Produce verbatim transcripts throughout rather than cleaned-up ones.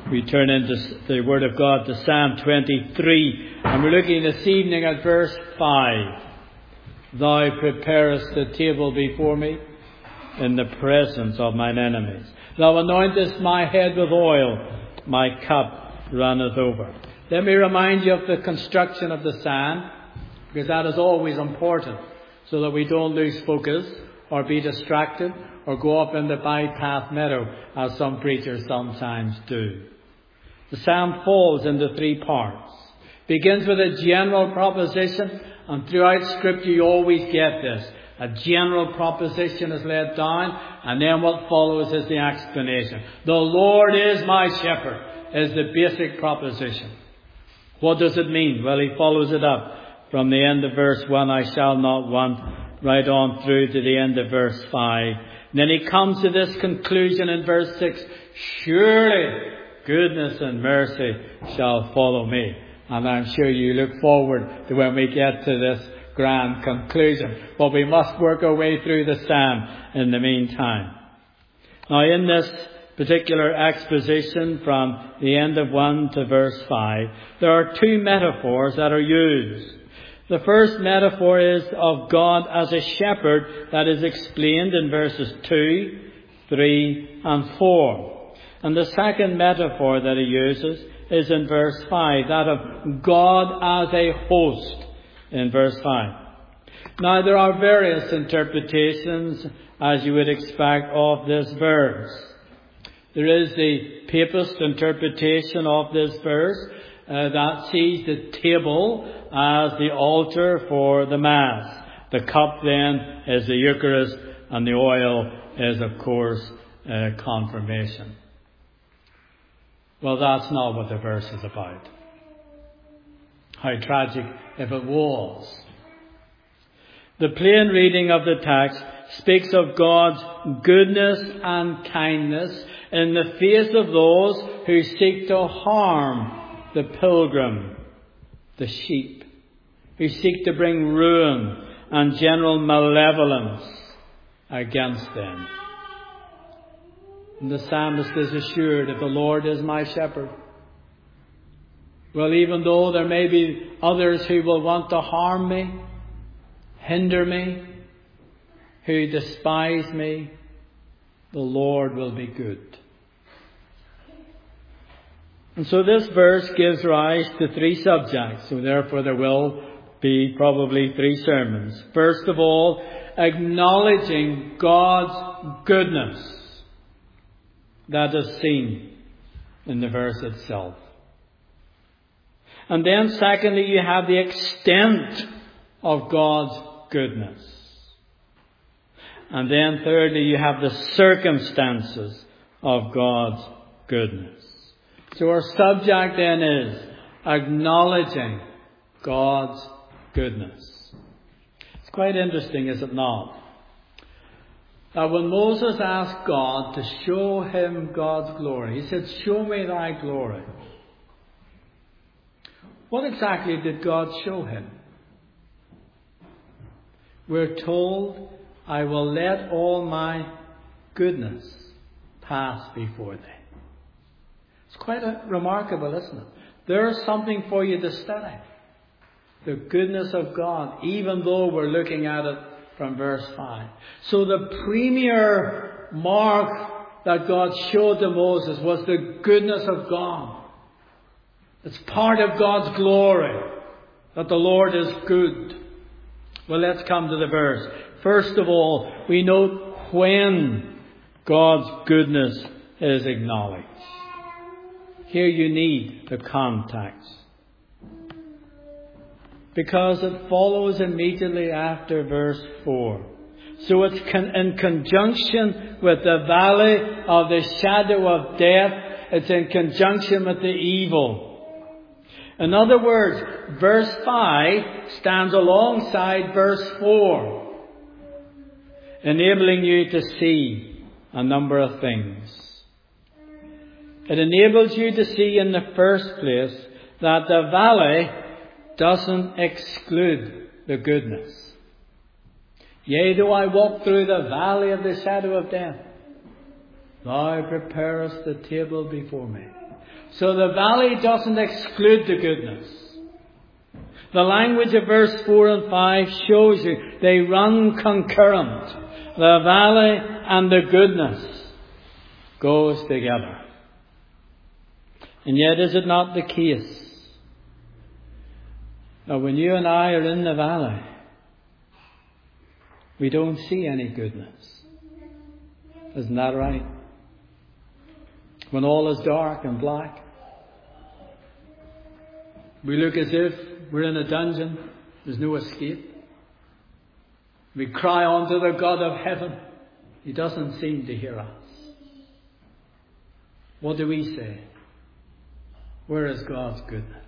We turn into the Word of God to Psalm twenty-three, and we're looking this evening at verse five. Thou preparest the table before me in the presence of mine enemies. Thou anointest my head with oil, my cup runneth over. Let me remind you of the construction of the psalm, because that is always important, so that we don't lose focus or be distracted or go up in the bypath meadow, as some preachers sometimes do. The psalm falls into three parts. Begins with a general proposition, and throughout Scripture you always get this. A general proposition is laid down, and then what follows is the explanation. The Lord is my shepherd is the basic proposition. What does it mean? Well, he follows it up from the end of verse one, I shall not want, right on through to the end of verse five. And then he comes to this conclusion in verse six, surely goodness and mercy shall follow me. And I'm sure you look forward to when we get to this grand conclusion. But we must work our way through the psalm in the meantime. Now, in this particular exposition from the end of one to verse five, there are two metaphors that are used. The first metaphor is of God as a shepherd, that is explained in verses two, three and four. And the second metaphor that he uses is in verse five, that of God as a host in verse five. Now, there are various interpretations, as you would expect, of this verse. There is the papist interpretation of this verse uh, that sees the table as the altar for the Mass. The cup then is the Eucharist, and the oil is, of course, uh, confirmation. Well, that's not what the verse is about. How tragic if it was. The plain reading of the text speaks of God's goodness and kindness in the face of those who seek to harm the pilgrim, the sheep, who seek to bring ruin and general malevolence against them. And the psalmist is assured that the Lord is my shepherd. Well, even though there may be others who will want to harm me, hinder me, who despise me, the Lord will be good. And so this verse gives rise to three subjects. So therefore there will be probably three sermons. First of all, acknowledging God's goodness. That is seen in the verse itself. And then secondly, you have the extent of God's goodness. And then thirdly, you have the circumstances of God's goodness. So our subject then is acknowledging God's goodness. It's quite interesting, is it not? That when Moses asked God to show him God's glory, he said, show me thy glory. What exactly did God show him? We're told, I will let all my goodness pass before thee. It's quite a, remarkable, isn't it? There's something for you to study. The goodness of God, even though we're looking at it from verse five. So the premier mark that God showed to Moses was the goodness of God. It's part of God's glory that the Lord is good. Well, let's come to the verse. First of all, we note when God's goodness is acknowledged. Here you need the context, because it follows immediately after verse four. So it's con- in conjunction with the valley of the shadow of death. It's in conjunction with the evil. In other words, verse five stands alongside verse four, enabling you to see a number of things. It enables you to see in the first place that the valley doesn't exclude the goodness. Yea, though I walk through the valley of the shadow of death, thou preparest the table before me. So the valley doesn't exclude the goodness. The language of verse four and five shows you they run concurrent. The valley and the goodness goes together. And yet is it not the case that when you and I are in the valley, we don't see any goodness? Isn't that right? When all is dark and black, we look as if we're in a dungeon. There's no escape. We cry unto the God of heaven. He doesn't seem to hear us. What do we say? Where is God's goodness?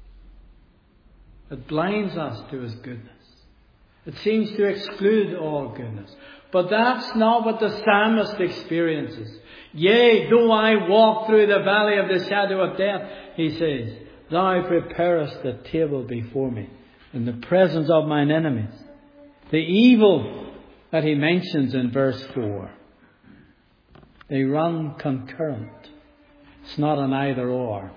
It blinds us to His goodness. It seems to exclude all goodness. But that's not what the psalmist experiences. Yea, though I walk through the valley of the shadow of death, he says, Thou preparest a table before me in the presence of mine enemies. The evil that he mentions in verse four, they run concurrent. It's not an either or.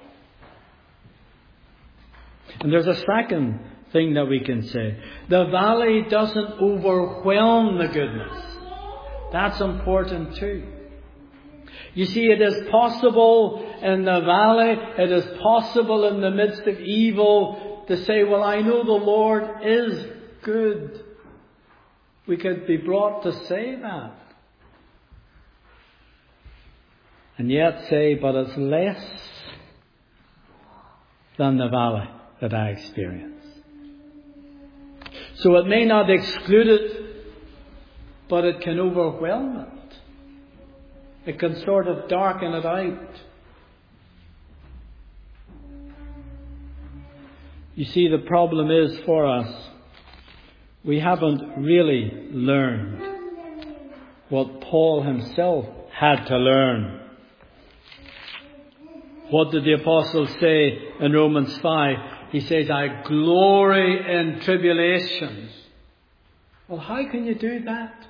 And there's a second thing that we can say. The valley doesn't overwhelm the goodness. That's important too. You see, it is possible in the valley, it is possible in the midst of evil to say, well, I know the Lord is good. We could be brought to say that. And yet say, but it's less than the valley that I experience. So it may not exclude it, but it can overwhelm it. It can sort of darken it out. You see, the problem is for us, we haven't really learned what Paul himself had to learn. What did the apostle say in Romans five? He says, I glory in tribulations. Well, how can you do that?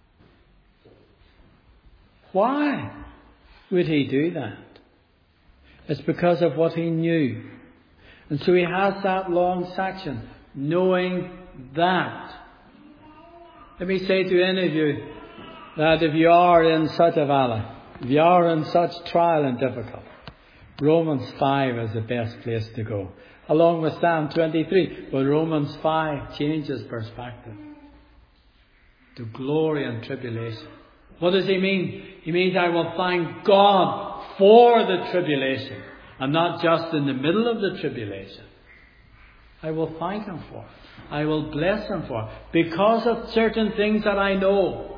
Why would he do that? It's because of what he knew. And so he has that long section, knowing that. Let me say to any of you that if you are in such a valley, if you are in such trial and difficulty, Romans five is the best place to go. Along with Psalm twenty-three. But Romans five changes perspective. To glory and tribulation. What does he mean? He means I will thank God for the tribulation. And not just in the middle of the tribulation. I will thank Him for it. I will bless Him for it. Because of certain things that I know.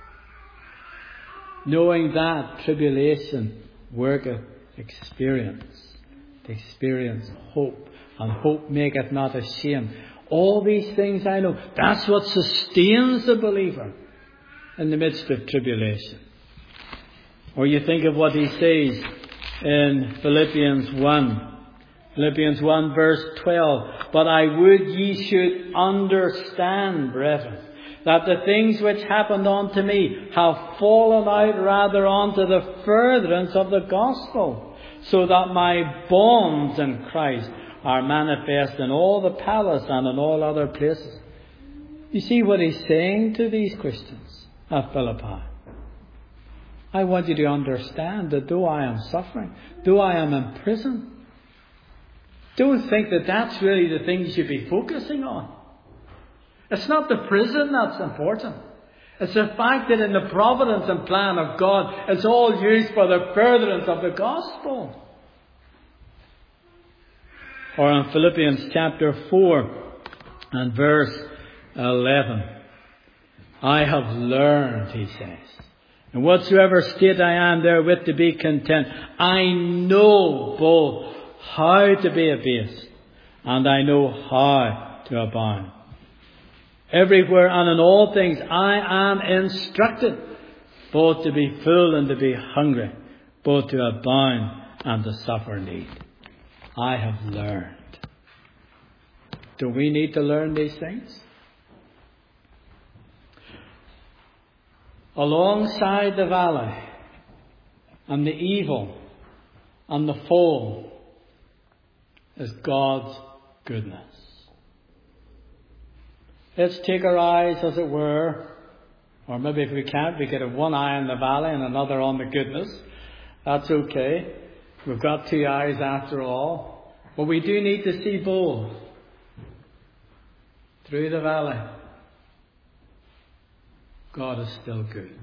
Knowing that tribulation worketh experience. To experience hope. And hope maketh not ashamed. All these things I know. That's what sustains the believer in the midst of tribulation. Or you think of what he says in Philippians one. Philippians one verse twelve. But I would ye should understand, brethren, that the things which happened unto me have fallen out rather unto the furtherance of the gospel, so that my bonds in Christ are manifest in all the palace and in all other places. You see what he's saying to these Christians at Philippi? I want you to understand that though I am suffering, though I am in prison, don't think that that's really the thing you should be focusing on. It's not the prison that's important. It's the fact that in the providence and plan of God, it's all used for the furtherance of the gospel. Or in Philippians chapter four and verse eleven. I have learned, he says, in whatsoever state I am therewith to be content. I know both how to be abased, and I know how to abound. Everywhere and in all things I am instructed, both to be full and to be hungry, both to abound and to suffer need. I have learned. Do we need to learn these things? Alongside the valley and the evil And the full is God's goodness. Let's take our eyes, as it were, or maybe if we can't, we could have one eye on the valley and another on the goodness. That's okay. We've got two eyes after all. But we do need to see both. Through the valley, God is still good.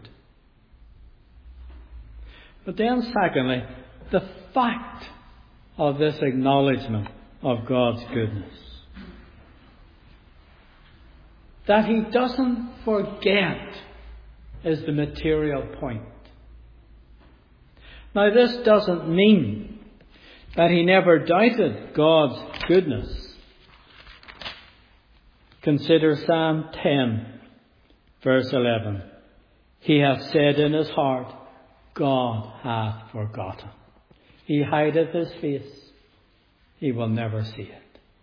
But then secondly, the fact of this acknowledgement of God's goodness. That He doesn't forget is the material point. Now this doesn't mean that He never doubted God's goodness. Consider Psalm ten, verse eleven. He hath said in his heart, God hath forgotten. He hideth his face. He will never see it.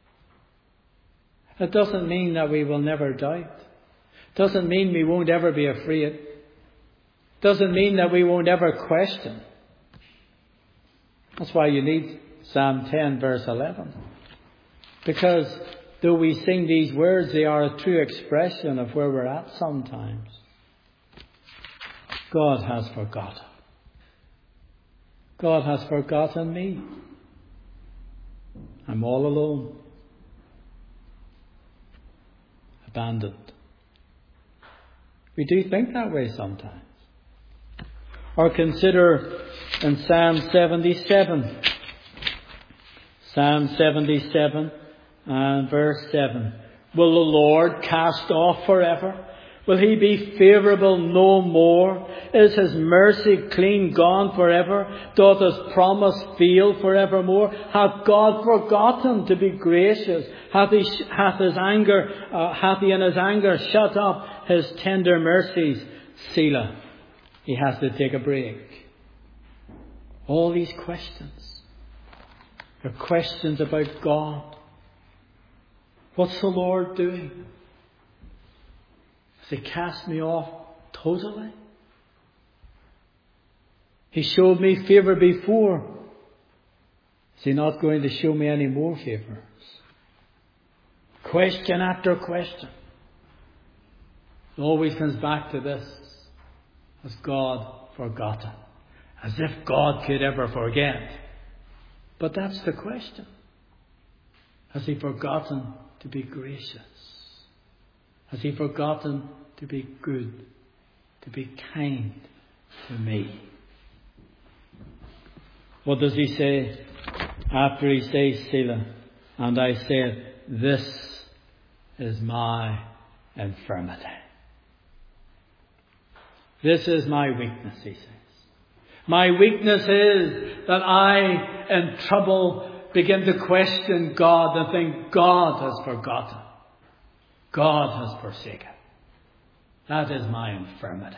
It doesn't mean that we will never doubt. It doesn't mean we won't ever be afraid. It doesn't mean that we won't ever question. That's why you need Psalm ten, verse eleven. Because though we sing these words, they are a true expression of where we're at sometimes. God has forgotten. God has forgotten me. I'm all alone. Abandoned. We do think that way sometimes. Or consider in Psalm seventy-seven. Psalm seventy-seven and verse seven. Will the Lord cast off forever? Will He be favourable no more? Is His mercy clean gone forever? Doth His promise fail forevermore? Hath God forgotten to be gracious? Hath He, hath his anger, uh, hath He in His anger shut up His tender mercies? Selah. He has to take a break. All these questions are questions about God. What's the Lord doing? Has He cast me off totally? He showed me favour before. Is He not going to show me any more favours? Question after question. It always comes back to this. Has God forgotten? As if God could ever forget. But that's the question. Has He forgotten to be gracious? Has He forgotten to be good, to be kind to me? What does He say after He says, Selah? And I said, this is my infirmity. This is my weakness, He says. My weakness is that I, in trouble, begin to question God and think God has forgotten. God has forsaken. That is my infirmity.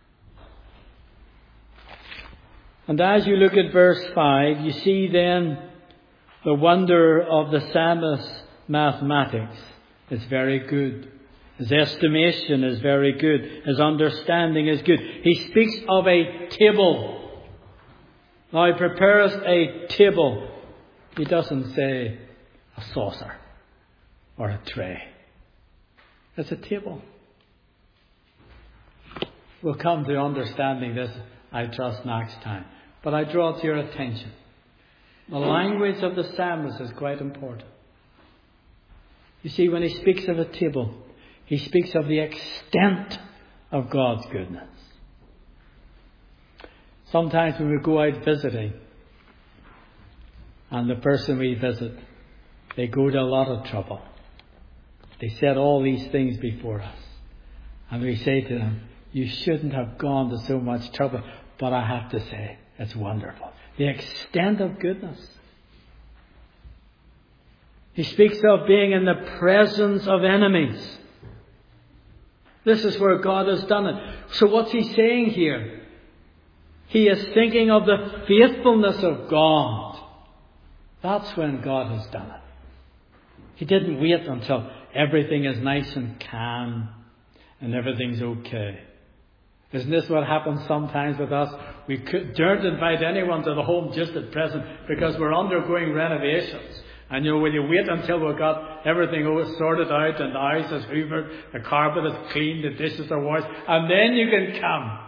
And as you look at verse five, you see then the wonder of the psalmist's mathematics. It's very good. His estimation is very good. His understanding is good. He speaks of a table. Now He prepares a table. He doesn't say a saucer or a tray. It's a table. We'll come to understanding this, I trust, next time. But I draw to your attention. The language of the psalmist is quite important. You see, when he speaks of a table, he speaks of the extent of God's goodness. Sometimes when we go out visiting, and the person we visit, they go to a lot of trouble. They set all these things before us. And we say to them, you shouldn't have gone to so much trouble. But I have to say, it's wonderful. The extent of goodness. He speaks of being in the presence of enemies. This is where God has done it. So what's He saying here? He is thinking of the faithfulness of God. That's when God has done it. He didn't wait until everything is nice and calm and everything's okay. Isn't this what happens sometimes with us? We could, daren't invite anyone to the home just at present because we're undergoing renovations. And you know, will you wait until we've got everything all sorted out and the house is hoovered, the carpet is clean, the dishes are washed, and then you can come?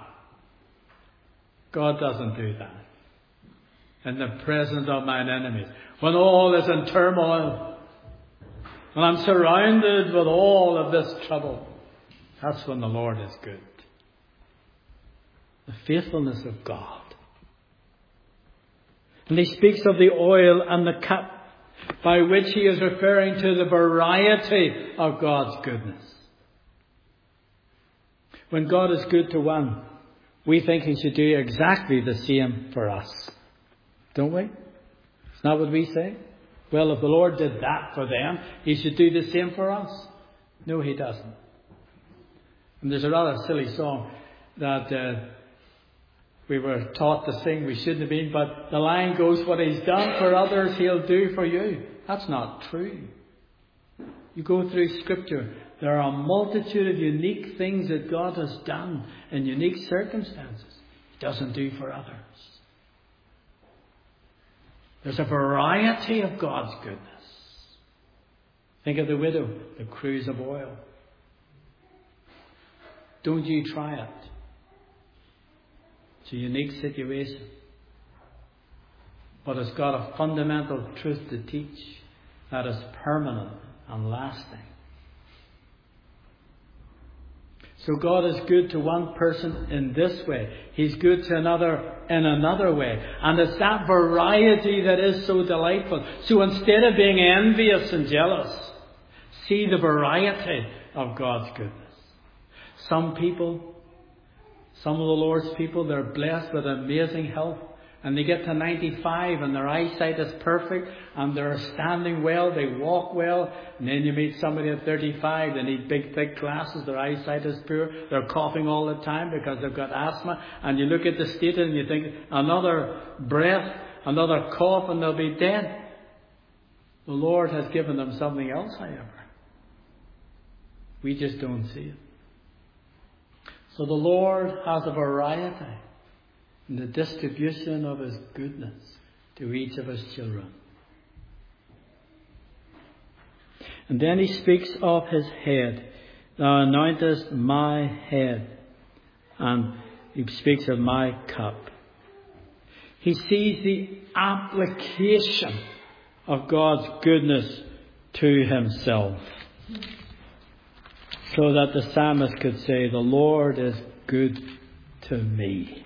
God doesn't do that. In the presence of mine enemies, when all is in turmoil, when I'm surrounded with all of this trouble, that's when the Lord is good. The faithfulness of God. And he speaks of the oil and the cup, by which he is referring to the variety of God's goodness. When God is good to one, we think he should do exactly the same for us. Don't we? Isn't that what we say? Well, if the Lord did that for them, he should do the same for us. No, he doesn't. And there's a rather silly song that uh, we were taught to sing. We shouldn't have been, but the line goes, what he's done for others, he'll do for you. That's not true. You go through Scripture, there are a multitude of unique things that God has done in unique circumstances. He doesn't do for others. There's a variety of God's goodness. Think of the widow, the cruse of oil. Don't you try it. It's a unique situation. But it's got a fundamental truth to teach that is permanent and lasting. So God is good to one person in this way. He's good to another in another way. And it's that variety that is so delightful. So instead of being envious and jealous, see the variety of God's goodness. Some people, some of the Lord's people, they're blessed with amazing health. And they get to ninety-five and their eyesight is perfect and they're standing well, they walk well. And then you meet somebody at thirty-five, they need big thick glasses, their eyesight is poor, they're coughing all the time because they've got asthma. And you look at the state and you think, another breath, another cough and they'll be dead. The Lord has given them something else, however. We just don't see it. So the Lord has a variety in the distribution of his goodness to each of his children. And then he speaks of his head. Thou anointest my head. And he speaks of my cup. He sees the application of God's goodness to himself. So that the psalmist could say, the Lord is good to me.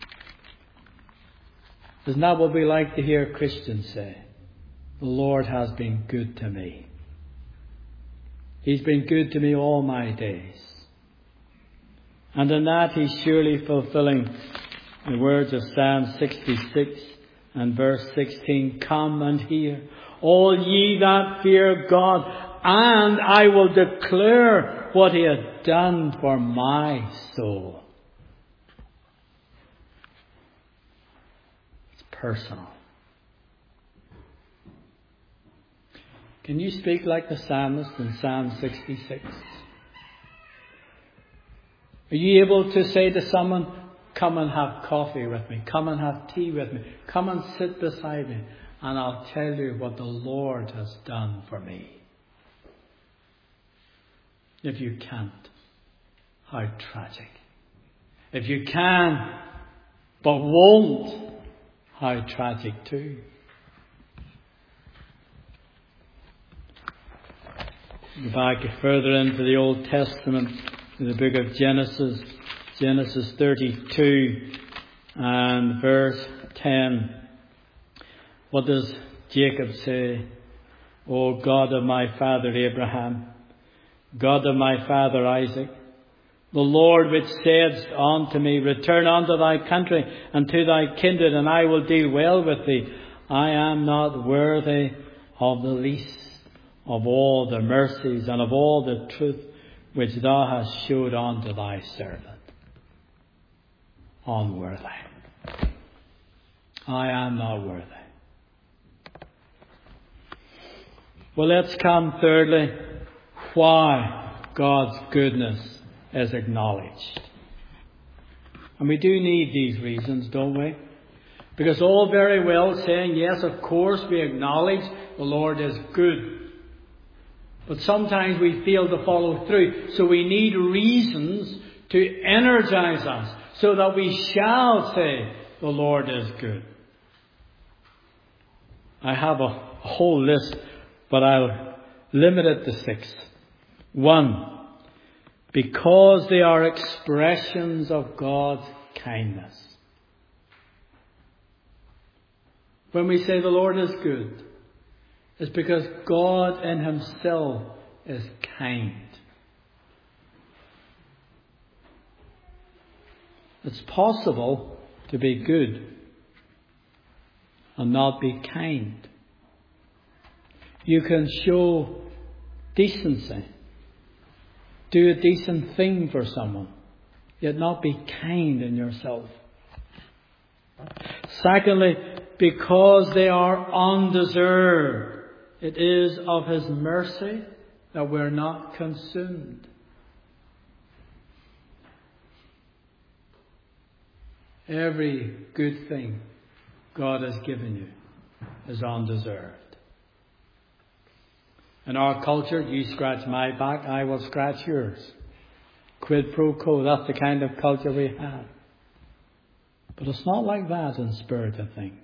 Isn't that what we like to hear Christians say? The Lord has been good to me. He's been good to me all my days. And in that he's surely fulfilling the words of Psalm sixty-six and verse sixteen. Come and hear, all ye that fear God, and I will declare what he hath done for my soul. Personal. Can you speak like the psalmist in Psalm sixty-six? Are you able to say to someone, come and have coffee with me, come and have tea with me, come and sit beside me, and I'll tell you what the Lord has done for me? If you can't, how tragic. If you can, but won't, how tragic too. Go back further into the Old Testament, in the book of Genesis, Genesis thirty-two and verse ten. What does Jacob say? O God of my father Abraham, God of my father Isaac, the Lord which saidst unto me, return unto thy country and to thy kindred, and I will deal well with thee. I am not worthy of the least of all the mercies and of all the truth which thou hast showed unto thy servant. Unworthy. I am not worthy. Well, let's come thirdly, why God's goodness is acknowledged. And we do need these reasons, don't we? Because all very well saying, yes, of course, we acknowledge the Lord is good. But sometimes we fail to follow through. So we need reasons to energize us so that we shall say the Lord is good. I have a whole list, but I'll limit it to six. One, because they are expressions of God's kindness. When we say the Lord is good, it's because God in Himself is kind. It's possible to be good and not be kind. You can show decency, do a decent thing for someone, yet not be kind in yourself. Secondly, because they are undeserved, it is of His mercy that we're not consumed. Every good thing God has given you is undeserved. In our culture, you scratch my back, I will scratch yours. Quid pro quo, that's the kind of culture we have. But it's not like that in spirit of things.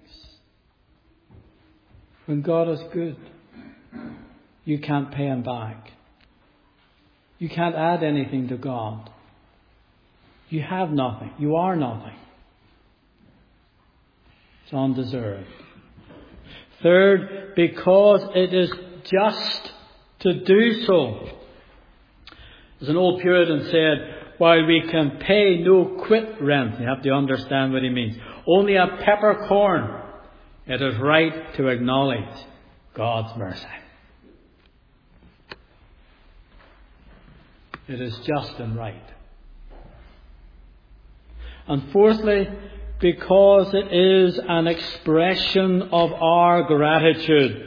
When God is good, you can't pay Him back. You can't add anything to God. You have nothing. You are nothing. It's undeserved. Third, because it is just to do so. As an old Puritan said, while we can pay no quit rent, you have to understand what he means, only a peppercorn, it is right to acknowledge God's mercy. It is just and right. And fourthly, because it is an expression of our gratitude.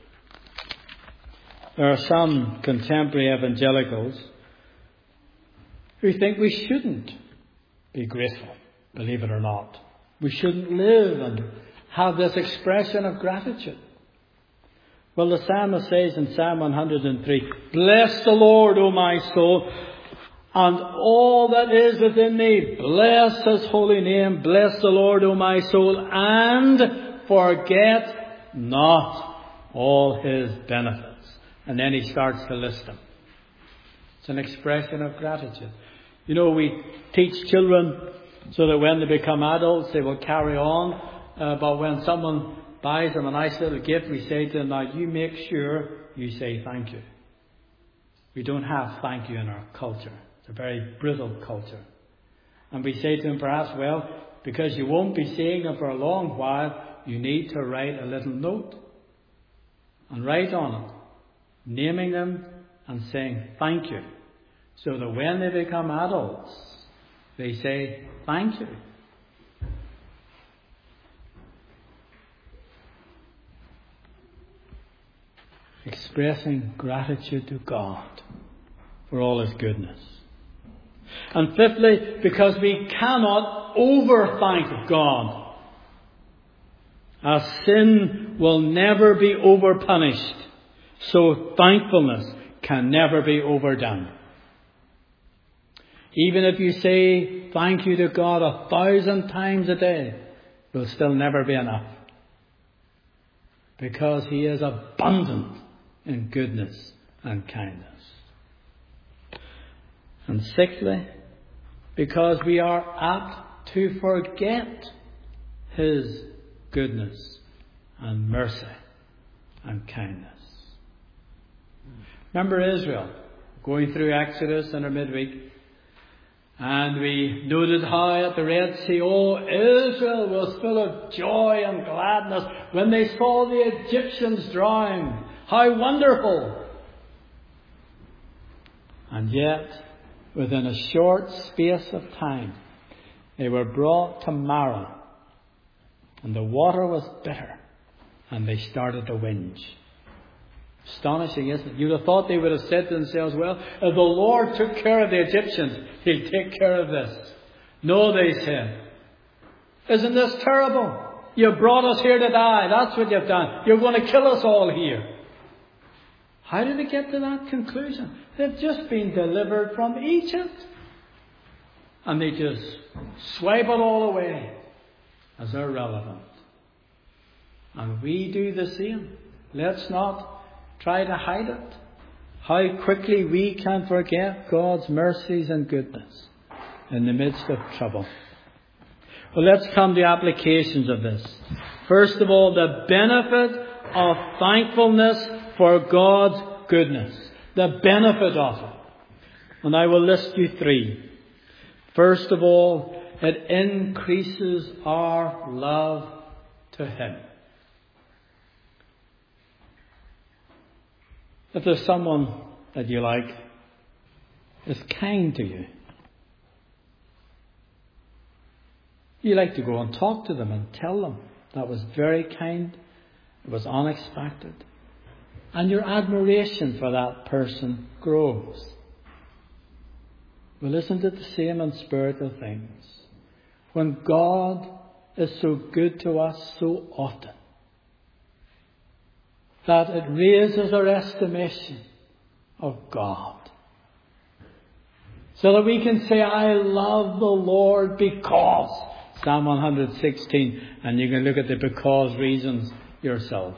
There are some contemporary evangelicals who think we shouldn't be grateful, believe it or not. We shouldn't live and have this expression of gratitude. Well, the psalmist says in Psalm one hundred three, "Bless the Lord, O my soul, and all that is within me. Bless His holy name. Bless the Lord, O my soul, and forget not all His benefits." And then he starts to list them. It's an expression of gratitude. You know, we teach children so that when they become adults, they will carry on. Uh, but when someone buys them a nice little gift, we say to them, now you make sure you say thank you. We don't have thank you in our culture. It's a very brittle culture. And we say to them, perhaps, well, because you won't be seeing them for a long while, you need to write a little note. And write on it, naming them and saying thank you. So that when they become adults, they say thank you. Expressing gratitude to God for all His goodness. And fifthly, because we cannot overthank God. As sin will never be overpunished, so thankfulness can never be overdone. Even if you say thank you to God a thousand times a day, it will still never be enough. Because He is abundant in goodness and kindness. And sixthly, because we are apt to forget His goodness and mercy and kindness. Remember Israel going through Exodus in our midweek, and we noted how at the Red Sea, oh, Israel was full of joy and gladness when they saw the Egyptians drown. How wonderful! And yet, within a short space of time, they were brought to Marah, and the water was bitter, and they started to whinge. Astonishing, isn't it? You'd have thought they would have said to themselves, well, if the Lord took care of the Egyptians, He'll take care of this. No, they said. Isn't this terrible? You brought us here to die. That's what you've done. You're going to kill us all here. How did they get to that conclusion? They've just been delivered from Egypt. And they just swipe it all away as irrelevant. And we do the same. Let's not try to hide it. How quickly we can forget God's mercies and goodness in the midst of trouble. Well, let's come to applications of this. First of all, the benefit of thankfulness for God's goodness. The benefit of it. And I will list you three. First of all, it increases our love to Him. If there's someone that you like is kind to you, you like to go and talk to them and tell them that was very kind, it was unexpected. And your admiration for that person grows. Well, isn't it the same in spiritual things? When God is so good to us so often, that it raises our estimation of God. So that we can say, I love the Lord because. Psalm one sixteen. And you can look at the because reasons yourself.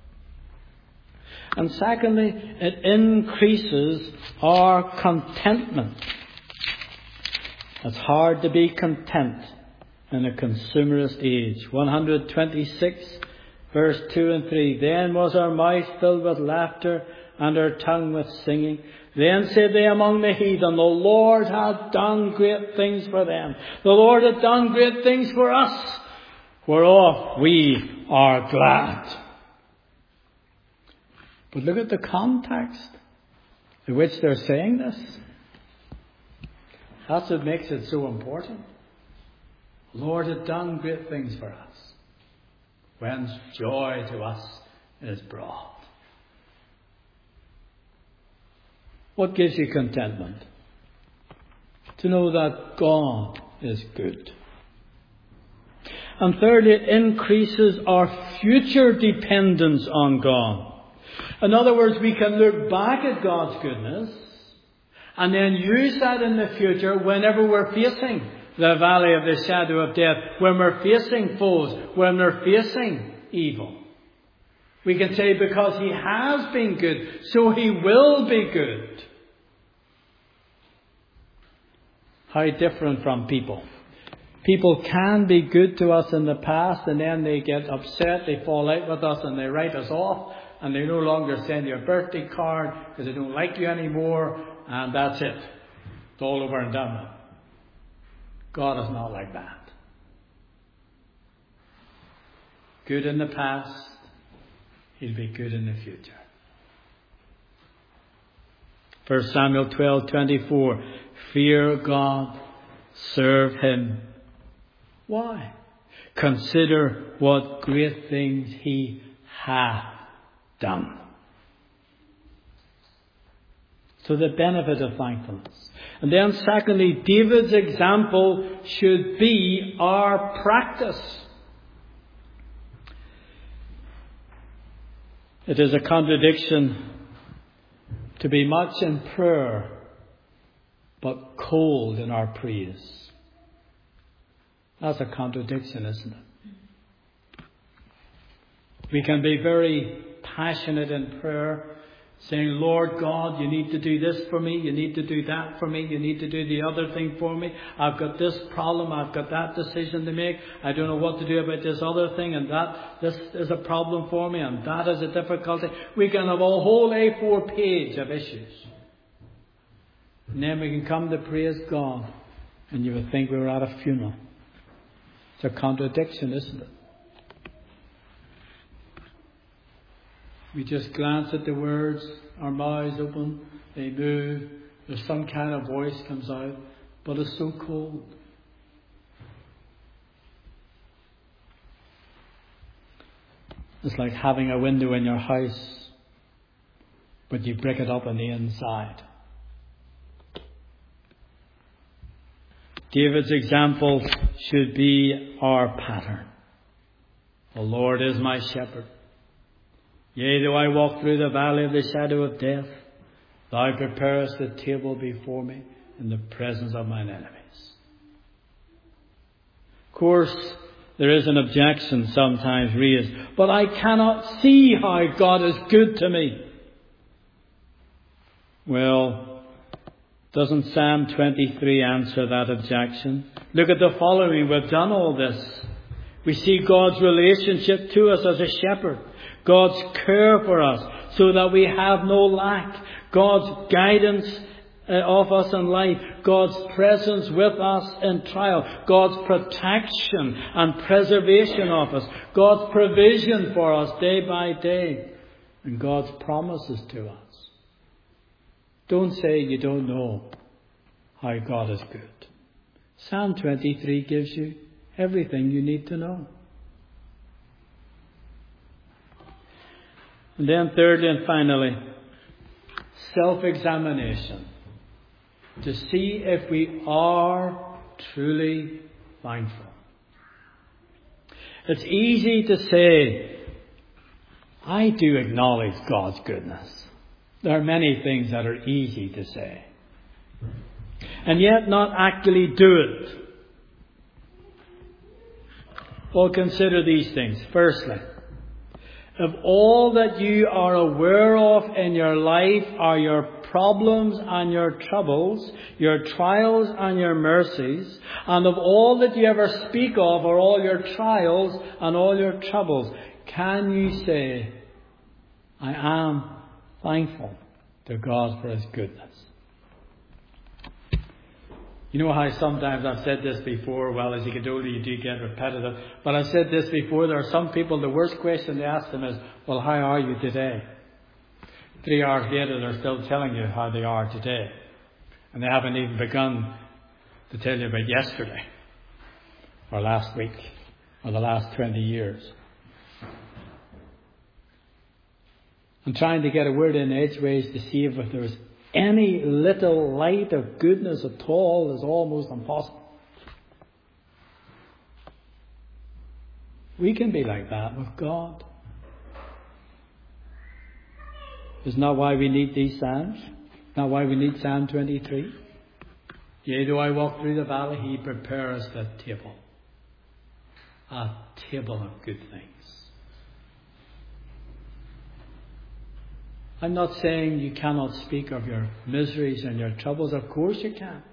And secondly, it increases our contentment. It's hard to be content in a consumerist age. one twenty-six, verse two and three. Then was our mouth filled with laughter and our tongue with singing. Then said they among the heathen, the Lord hath done great things for them. The Lord hath done great things for us, whereof we are glad. But look at the context in which they're saying this. That's what makes it so important. The Lord hath done great things for us. Whence joy to us is brought. What gives you contentment? To know that God is good. And thirdly, it increases our future dependence on God. In other words, we can look back at God's goodness and then use that in the future whenever we're facing the valley of the shadow of death, when we're facing foes, when we're facing evil. We can say, because He has been good, so He will be good. How different from people. People can be good to us in the past, and then they get upset, they fall out with us, and they write us off, and they no longer send you a birthday card because they don't like you anymore, and that's it. It's all over and done with. God is not like that. Good in the past, He'll be good in the future. First Samuel twelve twenty-four. Fear God, serve Him. Why? Consider what great things He hath done. So the benefit of thankfulness. And then secondly, David's example should be our practice. It is a contradiction to be much in prayer, but cold in our praise. That's a contradiction, isn't it? We can be very passionate in prayer, saying, Lord God, you need to do this for me, you need to do that for me, you need to do the other thing for me. I've got this problem, I've got that decision to make, I don't know what to do about this other thing, and that this is a problem for me, and that is a difficulty. We can have a whole A four page of issues. And then we can come to praise God, and you would think we were at a funeral. It's a contradiction, isn't it? We just glance at the words, our mouths open, they move, there's some kind of voice comes out, but it's so cold. It's like having a window in your house, but you brick it up on the inside. David's example should be our pattern. The Lord is my shepherd. Yea, though I walk through the valley of the shadow of death, thou preparest the table before me in the presence of mine enemies. Of course, there is an objection sometimes raised, but I cannot see how God is good to me. Well, doesn't Psalm twenty-three answer that objection? Look at the following. We've done all this. We see God's relationship to us as a shepherd. God's care for us so that we have no lack. God's guidance uh, of us in life. God's presence with us in trial. God's protection and preservation of us. God's provision for us day by day. And God's promises to us. Don't say you don't know how God is good. Psalm twenty-three gives you everything you need to know. And then thirdly and finally, self-examination. To see if we are truly thankful. It's easy to say, I do acknowledge God's goodness. There are many things that are easy to say. And yet not actually do it. Well, consider these things. Firstly, if all that you are aware of in your life are your problems and your troubles, your trials and your mercies, and of all that you ever speak of are all your trials and all your troubles, can you say, I am thankful to God for His goodness? You know how sometimes I've said this before, well, as you get older you do get repetitive, but I've said this before, there are some people, the worst question they ask them is, well, how are you today? Three hours later they're still telling you how they are today. And they haven't even begun to tell you about yesterday, or last week, or the last twenty years. I'm trying to get a word in edgeways to see if there's any little light of goodness at all is almost impossible. We can be like that with God. Isn't that why we need these Psalms? Not why we need Psalm twenty-three? Yea, though I walk through the valley, He prepares the table. A table of good things. I'm not saying you cannot speak of your miseries and your troubles. Of course you can.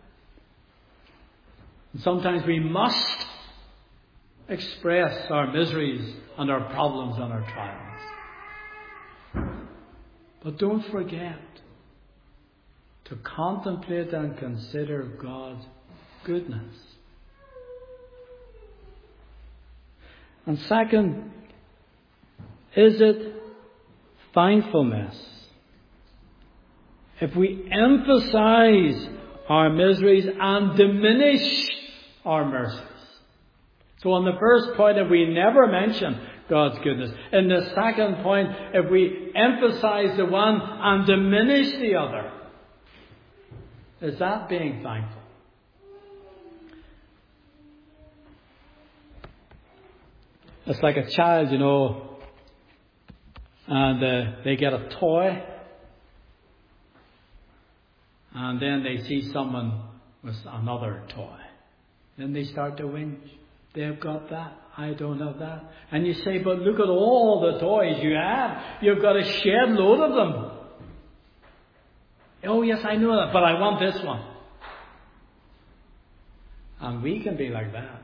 And sometimes we must express our miseries and our problems and our trials. But don't forget to contemplate and consider God's goodness. And second, is it thankfulness? If we emphasize our miseries and diminish our mercies. So on the first point, if we never mention God's goodness. In the second point, if we emphasize the one and diminish the other. Is that being thankful? It's like a child, you know, and uh, they get a toy. And then they see someone with another toy. Then they start to whinge. They've got that. I don't have that. And you say, but look at all the toys you have. You've got a shed load of them. Oh yes, I know that, but I want this one. And we can be like that.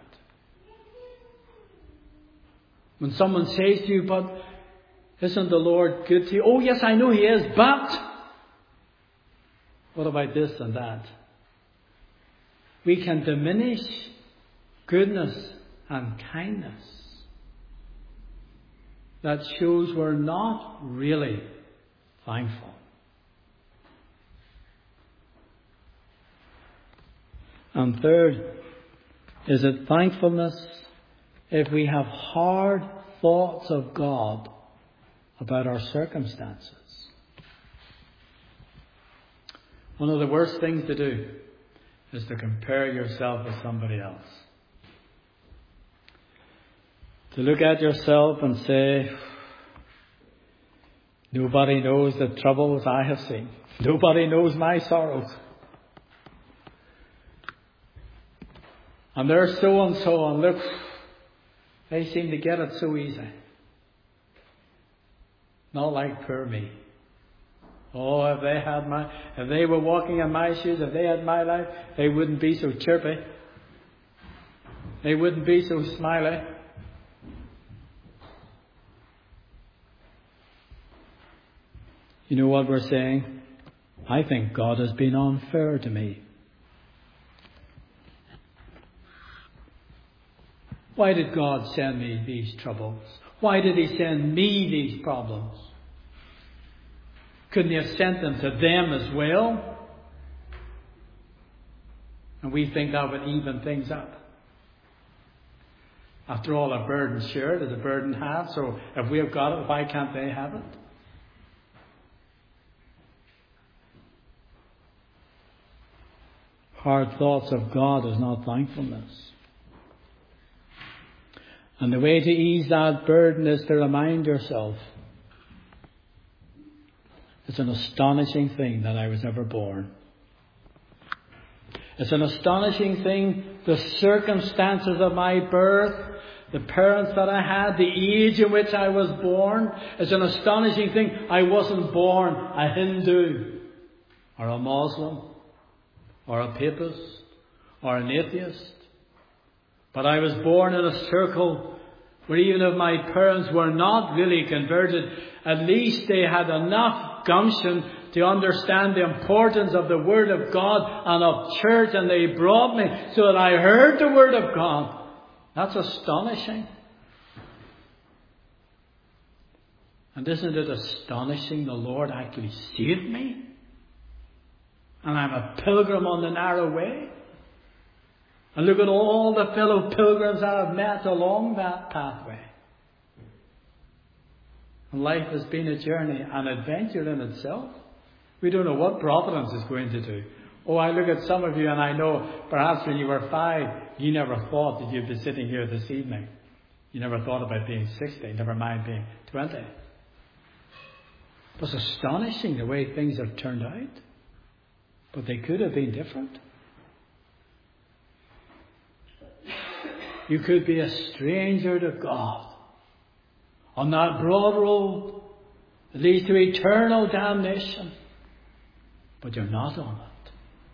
When someone says to you, but isn't the Lord good to you? Oh yes, I know He is, but what about this and that? We can diminish goodness and kindness. That shows we're not really thankful. And third, is it thankfulness if we have hard thoughts of God about our circumstances? One of the worst things to do is to compare yourself with somebody else. To look at yourself and say, nobody knows the troubles I have seen. Nobody knows my sorrows. And there's so and so, and look, they seem to get it so easy. Not like poor me. Oh, if they had my, if they were walking in my shoes, if they had my life, they wouldn't be so chirpy. They wouldn't be so smiley. You know what we're saying? I think God has been unfair to me. Why did God send me these troubles? Why did He send me these problems? Couldn't He have sent them to them as well? And we think that would even things up. After all, a burden shared is a burden half. So if we've got it, why can't they have it? Hard thoughts of God is not thankfulness. And the way to ease that burden is to remind yourself, it's an astonishing thing that I was ever born. It's an astonishing thing, the circumstances of my birth, the parents that I had, the age in which I was born. It's an astonishing thing I wasn't born a Hindu or a Muslim or a papist or an atheist. But I was born in a circle where even if my parents were not really converted, at least they had enough gumption to understand the importance of the Word of God and of church, and they brought me so that I heard the Word of God. That's astonishing. And isn't it astonishing the Lord actually saved me? And I'm a pilgrim on the narrow way. And look at all the fellow pilgrims that I've met along that pathway. And life has been a journey, an adventure in itself. We don't know what providence is going to do. Oh, I look at some of you and I know perhaps when you were five, you never thought that you'd be sitting here this evening. You never thought about being sixty, never mind being twenty. It's astonishing the way things have turned out. But they could have been different. You could be a stranger to God on that broad road that leads to eternal damnation. But you're not on it.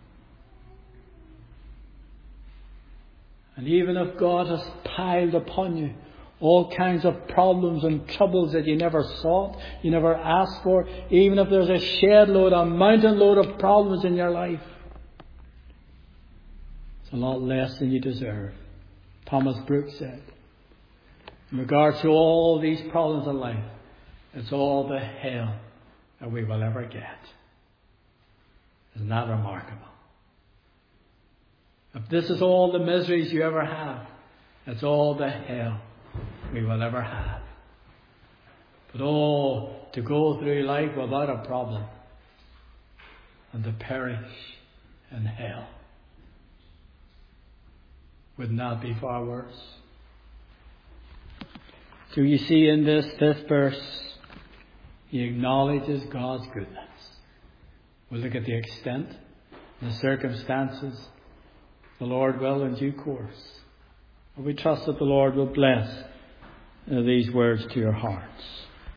And even if God has piled upon you all kinds of problems and troubles that you never sought, you never asked for, even if there's a shed load, a mountain load of problems in your life, it's a lot less than you deserve. Thomas Brooks said, in regards to all these problems in life, it's all the hell that we will ever get. Isn't that remarkable? If this is all the miseries you ever have, it's all the hell we will ever have. But oh, to go through life without a problem and to perish in hell. Wouldn't that be far worse? So you see in this fifth verse, he acknowledges God's goodness. We'll look at the extent, the circumstances. The Lord will in due course. And we trust that the Lord will bless uh, these words to your hearts.